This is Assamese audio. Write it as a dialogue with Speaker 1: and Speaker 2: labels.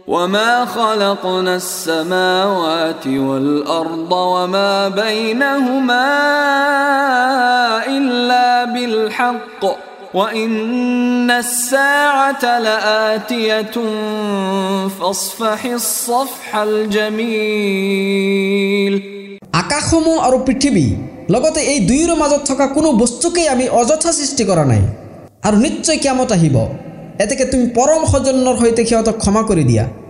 Speaker 1: وما خلقنا السماوات والأرض وما بينهما إلا بالحق وإن الساعة لآتية فاصفح الصفح الجميل
Speaker 2: আকাশসমূহ আৰু পৃথিৱী লগতে এই দুইৰ মাজত থকা কোনো বস্তুকেই আমি অযথা সৃষ্টি কৰা নাই আৰু নিশ্চয় কিয়ামত আহিব এতেকে তুমি পৰম সজনৰ হৈতে সিহঁতক ক্ষমা কৰি দিয়া